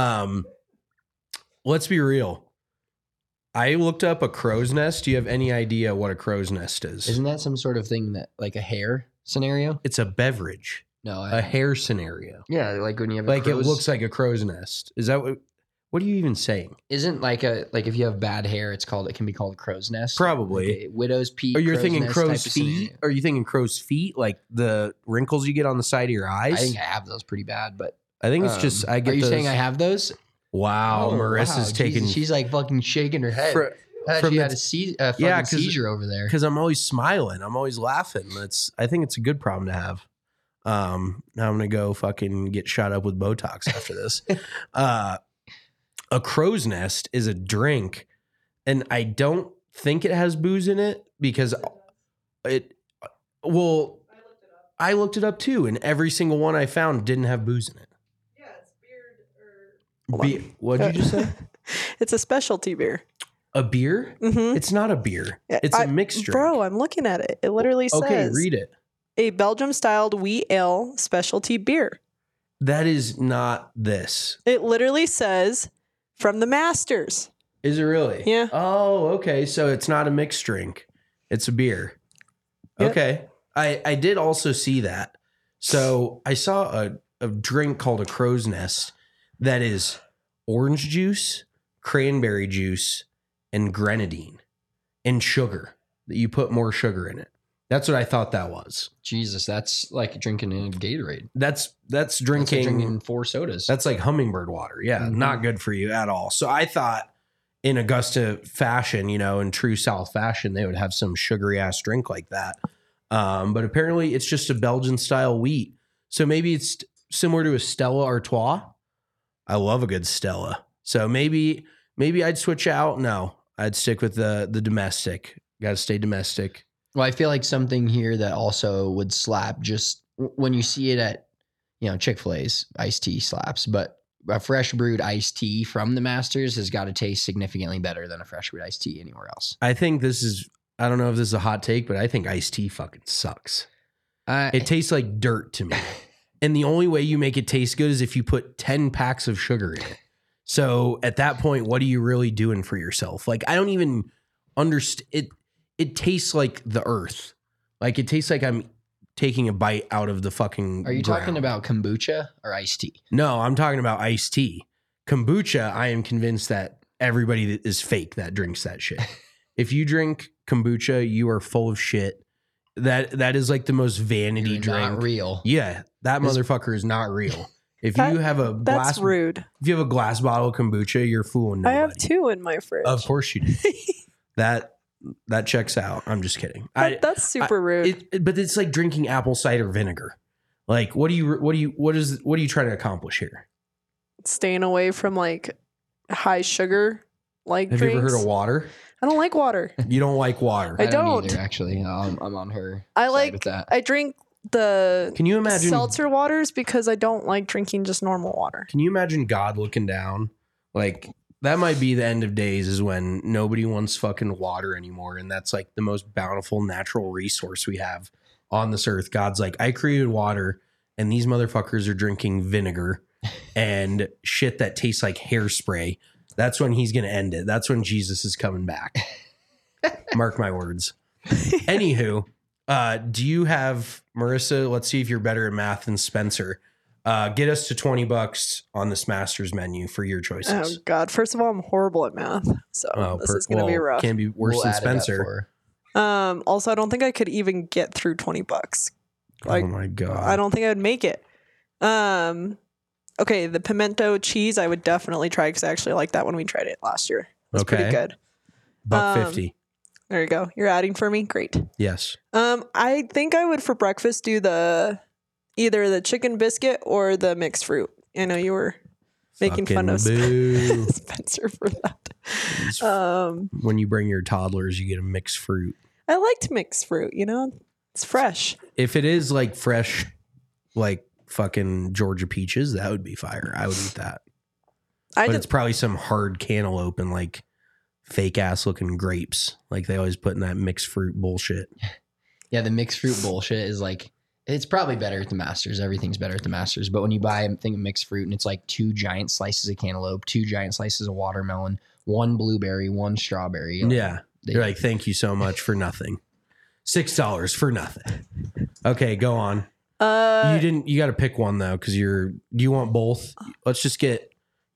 Let's be real. I looked up a crow's nest. Do you have any idea what a crow's nest is? Isn't that some sort of thing that like a hair scenario? It's a beverage. No, a hair scenario. Yeah, like when you have it looks like a crow's nest. Is that what? What are you even saying? Isn't like if you have bad hair, it can be called a crow's nest. Probably. Like a widow's peak. Are you crow's thinking nest crow's type of feet? scenario. Are you thinking crow's feet, like the wrinkles you get on the side of your eyes? I think I have those pretty bad, but I think it's just I get. Are you those. saying I have those? Wow, Oh, Marissa's wow. taking. She's like fucking shaking her head. I thought from she the- had a fucking seizure over there. because I'm always smiling. I'm always laughing. I think it's a good problem to have. Now I'm gonna go fucking get shot up with Botox after this. A crow's nest is a drink, and I don't think it has booze in it because it. Well, I looked it up too, and every single one I found didn't have booze in it. Yeah, it's beer or. What'd you just say? It's a specialty beer. A beer? Mm-hmm. It's not a beer. It's a mixed drink. Bro, I'm looking at it. It literally says Okay, read it. a Belgium-styled wheat ale specialty beer. That is not this. It literally says from the Masters. Is it really? Yeah. Oh, okay. So it's not a mixed drink. It's a beer. Yep. Okay. I did also see that. So I saw a drink called a crow's nest that is orange juice, cranberry juice, and grenadine and sugar. That you put more sugar in it. That's what I thought that was. Jesus, that's like drinking a Gatorade. That's That's like drinking. drinking 4 sodas. That's like hummingbird water. Yeah, Mhm. not good for you at all. So I thought in Augusta fashion, in true South fashion, they would have some sugary ass drink like that. But apparently it's just a Belgian style wheat. So maybe it's similar to a Stella Artois. I love a good Stella. So maybe I'd switch out. No, I'd stick with the domestic. Got to stay domestic. Well, I feel like something here that also would slap just when you see it at, Chick-fil-A's iced tea slaps, but a fresh brewed iced tea from the Masters has got to taste significantly better than a fresh brewed iced tea anywhere else. I think I don't know if this is a hot take, but I think iced tea fucking sucks. It tastes like dirt to me. And the only way you make it taste good is if you put 10 packs of sugar in it. So at that point, what are you really doing for yourself? Like, I don't even understand it. It tastes like the earth. Like it tastes like I'm taking a bite out of the fucking Are you ground. talking about kombucha or iced tea? No, I'm talking about iced tea. Kombucha, I am convinced that everybody that is fake that drinks that shit. If you drink kombucha, you are full of shit. That is like the most vanity You're drink. not real. Yeah, that motherfucker is not real. If you have a That's glass, rude. if you have a glass bottle of kombucha, you're fooling I nobody. have 2 in my fridge. Of course you do. That checks out. I'm just kidding. That's super rude. But it's like drinking apple cider vinegar. Like, what are you trying to accomplish here? Staying away from like high sugar like Have drinks. you ever heard of water? I don't like water. You don't like water. I don't. either, actually. I'm on her. I side like with that. I drink the Can you imagine? seltzer waters because I don't like drinking just normal water. Can you imagine God looking down? Like, that might be the end of days, is when nobody wants fucking water anymore. And that's like the most bountiful natural resource we have on this earth. God's like, I created water, and these motherfuckers are drinking vinegar and shit that tastes like hairspray. That's when he's going to end it. That's when Jesus is coming back. Mark my words. Anywho, do you have, Marissa, let's see if you're better at math than Spencer. Get us to $20 on this Masters menu for your Oh choices. God! First of all, I'm horrible at math, so this is going to be rough. Can't be worse We'll than add it up Spencer. for her. Also, I don't think I could even get through $20. Like, Oh my God. I don't think I would make it. Okay, the pimento cheese I would definitely try because I actually liked that when we tried it last year. It's pretty Okay. good. $1.50. There you go. You're adding for me. Great. Yes. I think I would for breakfast do either the chicken biscuit or the mixed fruit. I know you were making fun of boo. Spencer for that. When you bring your toddlers, you get a mixed fruit. I liked mixed fruit. It's fresh. If it is like fresh, like fucking Georgia peaches, that would be fire. I would eat that. But it's probably some hard cantaloupe and like fake ass looking grapes, like they always put in that mixed fruit bullshit. Yeah, the mixed fruit bullshit is like, it's probably better at the Masters. Everything's better at the Masters. But when you buy a thing of mixed fruit and it's like 2 giant slices of cantaloupe, 2 giant slices of watermelon, 1 blueberry, 1 strawberry. Yeah. You're like, thank you so much for nothing. $6 for nothing. Okay, go on. You got to pick one though, because you want both. You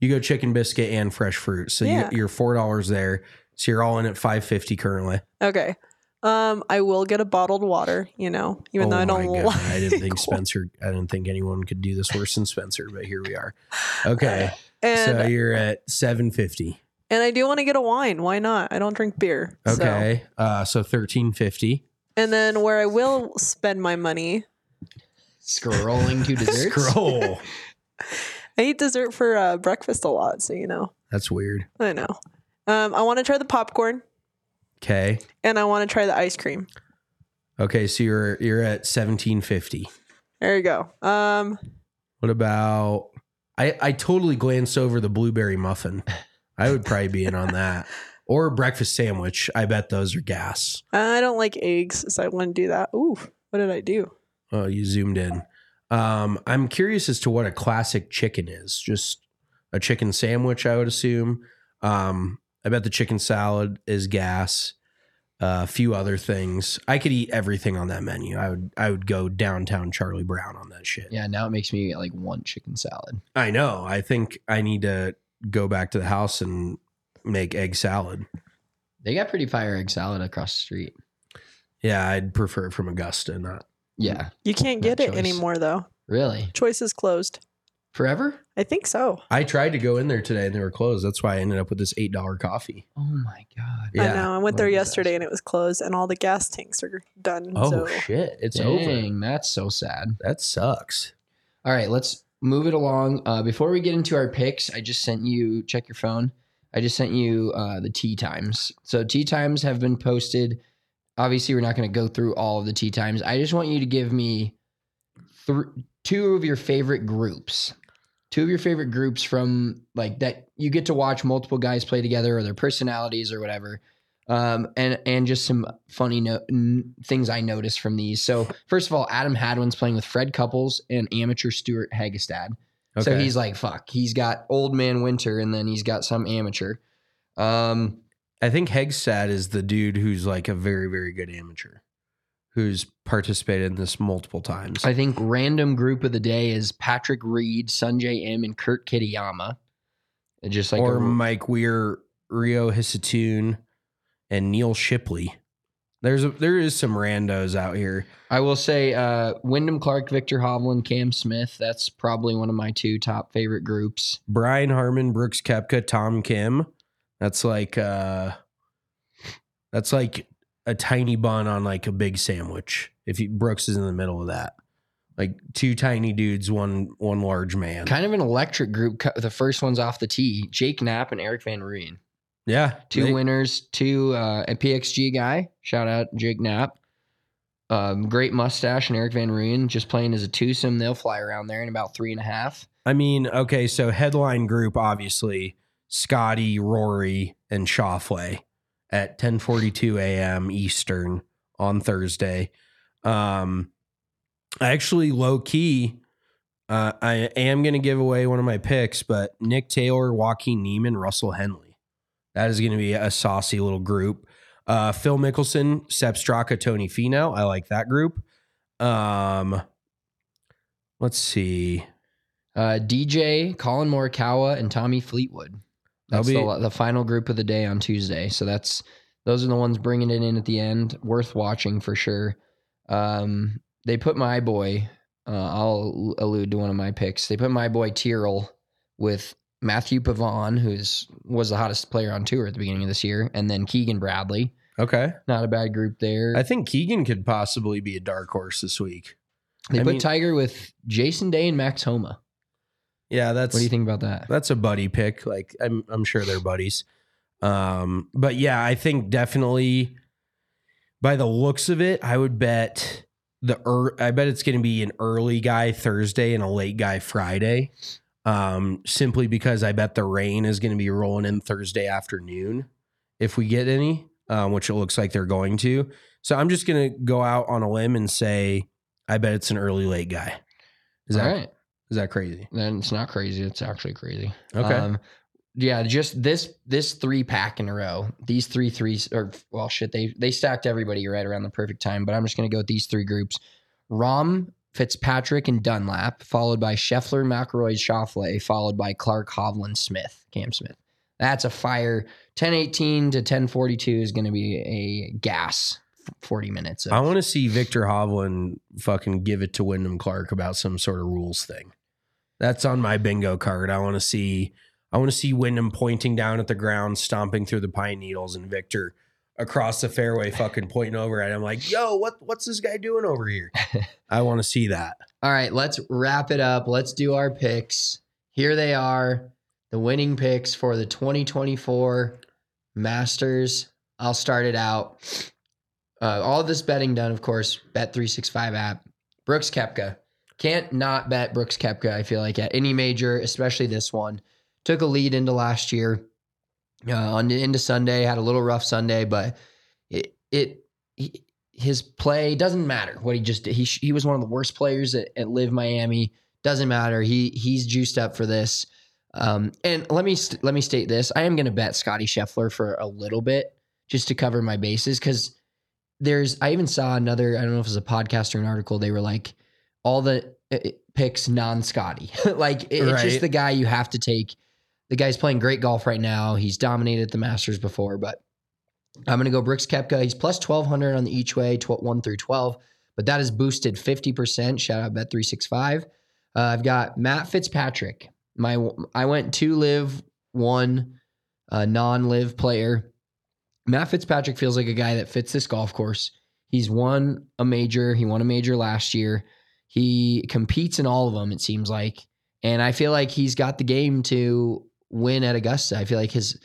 You go chicken biscuit and fresh fruit. So Yeah. you're $4 there. So you're all in at $5.50 currently. Okay. I will get a bottled water, even though I don't like I didn't think anyone could do this worse than Spencer, but here we are. Okay. So and you're at $7.50. and I do want to get a wine. Why not? I don't drink beer. Okay. So $13.50. And then where I will spend my money, Scrolling to desserts. Scroll. I eat dessert for breakfast a lot, so That's weird. I know. I want to try the popcorn Okay. and I want to try the ice cream. Okay. So you're at $17.50. There you go. What about? I totally glanced over the blueberry muffin. I would probably be in on that. Or a breakfast sandwich. I bet those are gas. I don't like eggs, so I wouldn't do that. Ooh, what did I do? Oh, you zoomed in. I'm curious as to what a classic chicken is. Just a chicken sandwich, I would assume. I bet the chicken salad is gas. A few other things. I could eat everything on that menu. I would go downtown Charlie Brown on that shit. Yeah, now it makes me like want chicken salad. I know. I think I need to go back to the house and make egg salad. They got pretty fire egg salad across the street. Yeah, I'd prefer it from Augusta, not. Yeah. You can't That get it choice. anymore, though. Really? Choice is closed. Forever? I think so. I tried to go in there today and they were closed. That's why I ended up with this $8 coffee. Oh my God. Yeah. I know. I went What there a yesterday disaster. and it was closed, and all the gas tanks are done. Oh so shit! It's over. Dang, that's so sad. That sucks. All right, let's move it along. Before we get into our picks, I just sent you, check your phone. I just sent you the tea times. So tea times have been posted. Obviously, we're not going to go through all of the tea times. I just want you to give me two of your favorite groups. Two of your favorite groups from like that you get to watch multiple guys play together or their personalities or whatever. And just some funny things I noticed from these. So first of all, Adam Hadwin's playing with Fred Couples and amateur Stuart Hagestad. Okay. So he's like, fuck, he's got old man Winter and then he's got some amateur. I think Hegstad is the dude who's like a very, very good amateur who's participated in this multiple times. I think random group of the day is Patrick Reed, Sanjay M, and Kurt Kitayama. Just like or Mike Weir, Rio Hisatoon, and Neil Shipley. There is some randos out here. I will say Wyndham Clark, Victor Hovland, Cam Smith. That's probably one of my two top favorite groups. Brian Harmon, Brooks Koepka, Tom Kim. That's like a tiny bun on like a big sandwich. Brooks is in the middle of that. Like two tiny dudes, one large man. Kind of an electric group. The first one's off the tee. Jake Knapp and Eric Van Rooyen. Yeah. Two winners, a PXG guy. Shout out Jake Knapp. Great mustache and Eric Van Rooyen just playing as a twosome. They'll fly around there in about 3.5. I mean, okay, so headline group, obviously, Scotty, Rory, and Schauffele at 10:42 a.m. Eastern on Thursday. Actually, low key, I am going to give away one of my picks, but Nick Taylor, Joaquin Niemann, Russell Henley. That is going to be a saucy little group. Phil Mickelson, Sepp Straka, Tony Finau. I like that group. Let's see. DJ, Colin Morikawa, and Tommy Fleetwood. That's the final group of the day on Tuesday. So those are the ones bringing it in at the end. Worth watching for sure. They put my boy, I'll allude to one of my picks. They put my boy Tyrrell with Matthew Pavon, was the hottest player on tour at the beginning of this year, and then Keegan Bradley. Okay. Not a bad group there. I think Keegan could possibly be a dark horse this week. They put Tiger with Jason Day and Max Homa. Yeah, What do you think about that? That's a buddy pick. Like I'm sure they're buddies. But yeah, I think definitely by the looks of it, I would bet I bet it's going to be an early guy Thursday and a late guy Friday. Simply because I bet the rain is going to be rolling in Thursday afternoon if we get any, which it looks like they're going to. So I'm just going to go out on a limb and say I bet it's an early late guy. Is that crazy? Then it's not crazy. It's actually crazy. Okay. Yeah, just this 3-pack in a row. These 3 threes, they stacked everybody right around the perfect time. But I'm just gonna go with these 3 groups: Rahm, Fitzpatrick, and Dunlap, followed by Scheffler, McIlroy, Schauffele, followed by Clark, Hovland, Smith, Cam Smith. That's a fire. 1018 to 1042 is going to be a gas 40 minutes. I want to see Victor Hovland fucking give it to Wyndham Clark about some sort of rules thing. That's on my bingo card. I want to see Wyndham pointing down at the ground, stomping through the pine needles, and Victor across the fairway fucking pointing over at him like, yo, what's this guy doing over here? I want to see that. All right, let's wrap it up. Let's do our picks. Here they are, the winning picks for the 2024 Masters. I'll start it out. All of this betting done, of course, Bet365 app. Brooks Koepka. Can't not bet Brooks Koepka, I feel like, at any major, especially this one. Took a lead into last year. Into Sunday, had a little rough Sunday, but his play doesn't matter what he just did. He was one of the worst players at Live Miami. Doesn't matter. He's juiced up for this. And let me state this: I am going to bet Scotty Scheffler for a little bit just to cover my bases, because I even saw another, I don't know if it was a podcast or an article. They were like, all the picks non-Scotty. Like it's just the guy you have to take. The guy's playing great golf right now. He's dominated the Masters before, but I'm going to go Brooks Koepka. He's plus 1,200 on the each way, 1 through 12, but that is boosted 50%. Shout out Bet365. I've got Matt Fitzpatrick. I went 2 live, 1 non-live player. Matt Fitzpatrick feels like a guy that fits this golf course. He's won a major. He won a major last year. He competes in all of them, it seems like. And I feel like he's got the game to win at Augusta. I feel like his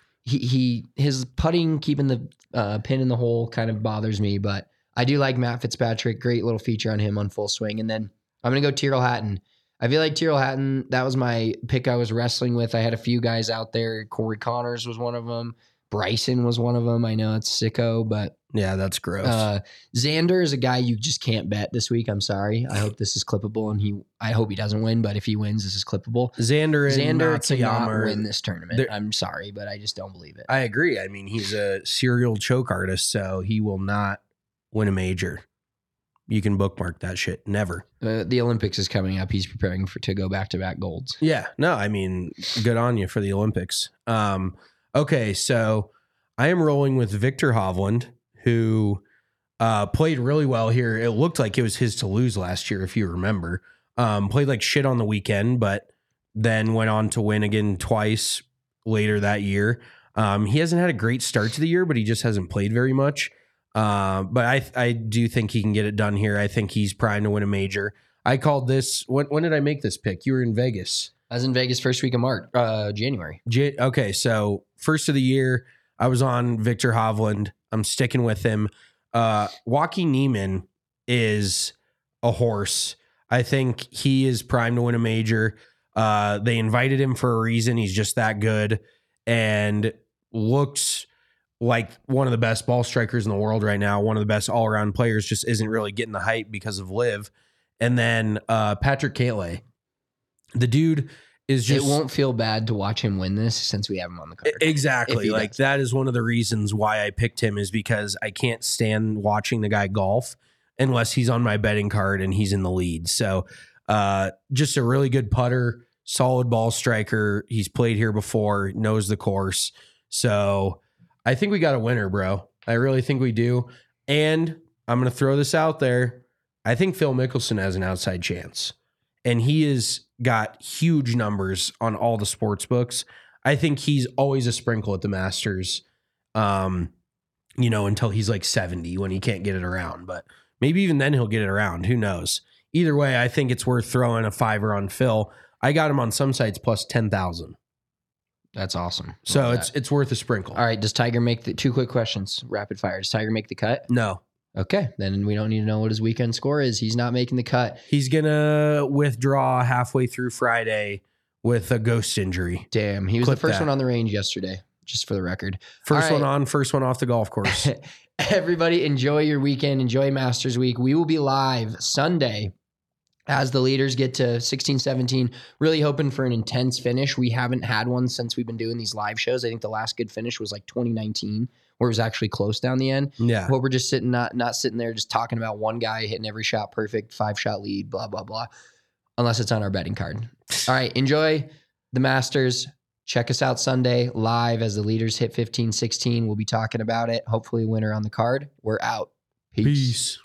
putting, keeping the pin in the hole kind of bothers me, but I do like Matt Fitzpatrick. Great little feature on him on Full Swing. And then I'm going to go Tyrrell Hatton. I feel like Tyrrell Hatton, that was my pick I was wrestling with. I had a few guys out there. Corey Connors was one of them. Bryson was one of them. I know it's sicko, but yeah, that's gross. Xander is a guy you just can't bet this week. I'm sorry. I hope this is clippable, and I hope he doesn't win. But if he wins, this is clippable. Xander cannot win this tournament. I'm sorry, but I just don't believe it. I agree. I mean, he's a serial choke artist, so he will not win a major. You can bookmark that shit. Never. The Olympics is coming up. He's preparing to go back-to-back golds. Yeah. No, I mean, good on you for the Olympics. Okay, so I am rolling with Victor Hovland, who played really well here. It looked like it was his to lose last year, if you remember. Played like shit on the weekend, but then went on to win again twice later that year. He hasn't had a great start to the year, but he just hasn't played very much. But I do think he can get it done here. I think he's primed to win a major. I called this. When did I make this pick? You were in Vegas. I was in Vegas first week of January. Okay, so first of the year, I was on Victor Hovland. I'm sticking with him. Joaquin Niemann is a horse. I think he is primed to win a major. They invited him for a reason. He's just that good and looks like one of the best ball strikers in the world right now. One of the best all-around players, just isn't really getting the hype because of Liv. And then Patrick Cantlay. The dude is just... It won't feel bad to watch him win this since we have him on the card. Exactly. Like that is one of the reasons why I picked him, is because I can't stand watching the guy golf unless he's on my betting card and he's in the lead. So just a really good putter, solid ball striker. He's played here before, knows the course. So I think we got a winner, bro. I really think we do. And I'm going to throw this out there. I think Phil Mickelson has an outside chance. And he has got huge numbers on all the sports books. I think he's always a sprinkle at the Masters, until he's like 70 when he can't get it around. But maybe even then he'll get it around. Who knows? Either way, I think it's worth throwing a $5 on Phil. I got him on some sites plus 10,000. That's awesome. So it's worth a sprinkle. All right. Does Tiger make the 2 quick questions? Rapid fire. Does Tiger make the cut? No. Okay. Then we don't need to know what his weekend score is. He's not making the cut. He's going to withdraw halfway through Friday with a ghost injury. Damn. He was the first one on the range yesterday, just for the record. First one on, first one off the golf course. Everybody enjoy your weekend. Enjoy Masters Week. We will be live Sunday as the leaders get to 16, 17, really hoping for an intense finish. We haven't had one since we've been doing these live shows. I think the last good finish was like 2019, where it was actually close down the end. Yeah. But we're just sitting, not sitting there just talking about one guy hitting every shot perfect, 5-shot lead, blah, blah, blah, unless it's on our betting card. All right. Enjoy the Masters. Check us out Sunday live as the leaders hit 15, 16. We'll be talking about it. Hopefully winner on the card. We're out. Peace. Peace.